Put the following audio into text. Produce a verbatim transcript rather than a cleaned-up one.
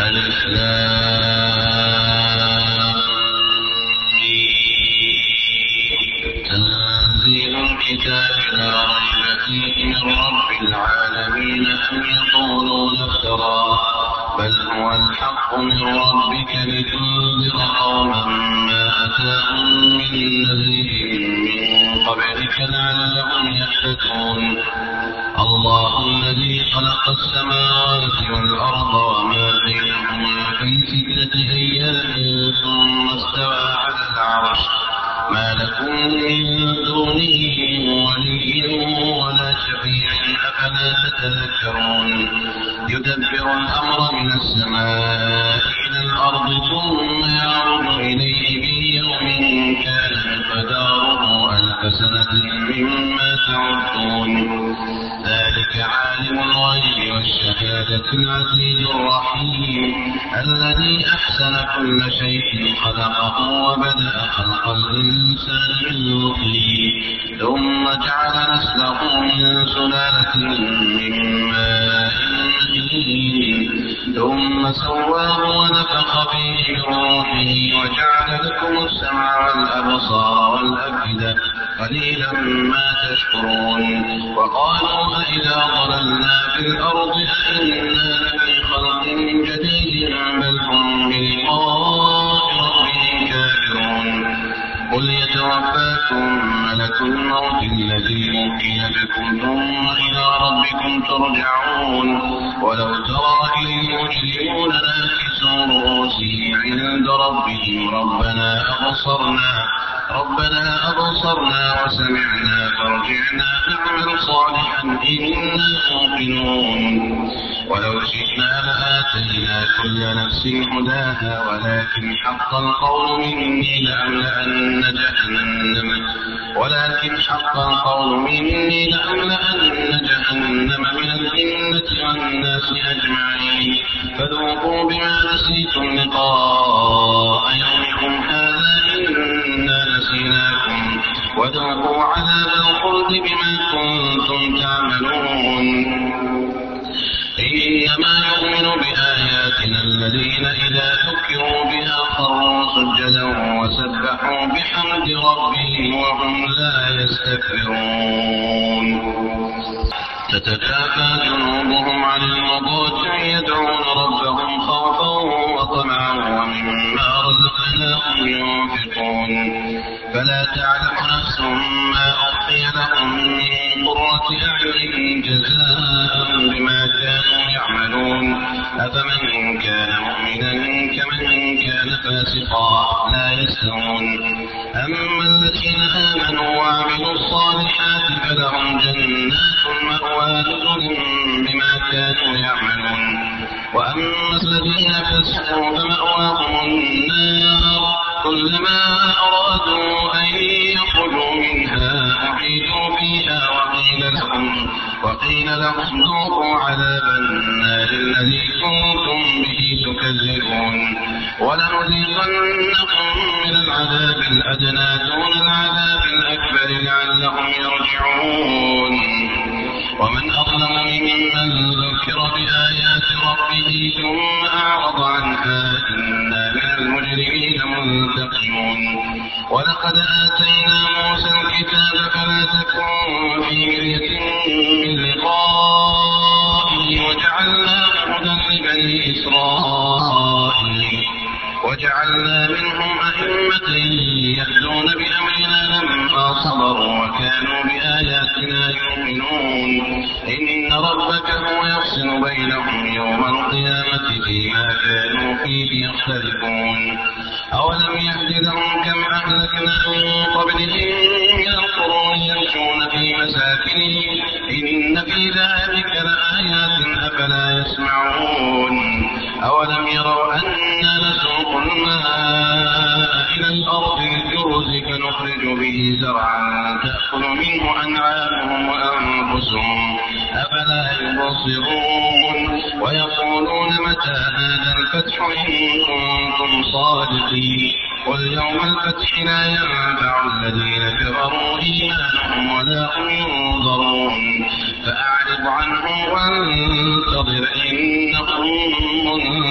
ألف لام تنزيل الكتاب لا ريب فيه من رب العالمين أم يقولون افتراه بل هو الحق من ربك لتنذر قوما ما أتاهم من نذير من قبلك لعلهم يهتدون الله الذي خلق السماوات والأرض وما بينهما في ستة أيام ثم استوى على العرش ما لكم من دونه من ولي ولا شفيع أفلا تتذكرون يدبر الأمر من السماء إلى الأرض ثم يعرج إليه في يوم كان مقداره ألف سنة مما تعدون ذلك عالم الغيب والشهادة العزيز الرحيم الذي أحسن كل شيء خلقه وبدأ خلق الإنسان من نطفة ثم جعل نسله من سلالة من ماء مهين ثم سواه ونفخ فيه من روحه وجعل لكم السمع والأبصار والأفئدة قليلا ما تشكرون وقالوا أإذا ضللنا في الأرض أإنا لفي خلق جديد بل هم بلقاء ربهم كافرون قل يتوفاكم ملك الموت الذي وكل بكم ثم إلى ربكم ترجعون ولو ترى إذ المجرمون ناكسوا رؤوسهم عند ربهم ربنا أبصرنا ربنا أبصرنا وسمعنا فارجعنا نعمل صالحا إنا موقنون ولو شئنا لآتينا كل نفس هداها ولكن حق القول مني لأملأن جهنم ولكن حق القول مني لأملأن جهنم من الجنة والناس أجمعين فذوقوا بما نسيتم لقاء يومكم هذا إنا نسيناكم وذوقوا عذاب الخلد بما كنتم تعملون إنما يؤمن بآياتنا الذين إذا ذكروا بها خروا سجدا وسبحوا بحمد ربهم وهم لا يستكبرون تتجافى جنوبهم عن المضاجع يدعون ربهم خوفا وطمعا ومما رزقناهم ينفقون فلا تعلم نفس ما أخفي لهم من قرة أعين جزاء بما كانوا يعملون أفمن كان مؤمنا كمن كان فاسقا لا يستوون أما الذين آمنوا وعملوا الصالحات فلهم جنات المأوى نزل بما كانوا يعملون وأما الذين فسقوا فمأواهم النار كلما أرادوا أن يخرجوا منها أعيدوا فيها وقيل لهم وقيل لهم ذوقوا عذاب النار الذي كنتم به تكذبون ولنذيقنكم من العذاب الأدنى دون العذاب الأكبر لعلهم يرجعون ومن أظلم ممن ذكر بآيات ربه ثم أعرض عنها إنا من المجرمين منتقمون ولقد آتينا موسى الكتاب فلا تكن في مرية من لقائه وجعلناه هدى لبني إسرائيل وجعلنا منهم أئمة يهدون بأمرنا لما صبروا وكانوا بآياتنا يؤمنون إن ربك هو يفصل بينهم يوم القيامة فيما كانوا فيه يختلفون أولم يهد لهم كم أهلكنا من قبلهم من القرون يمشون في مساكنهم إن في ذلك لآيات أفلا يسمعون أولم يروا أنا نسوق الماء إلى الأرض الجرز فنخرج به زرعا تأكل منه أنعامهم وأنفسهم أفلا يبصرون ويقولون متى هذا الفتح إن كنتم صادقين قل يوم الفتح لا ينفع الذين كفروا إيمانهم ولا هم ينظرون فأعرض عنهم وانتظر إنهم منظرون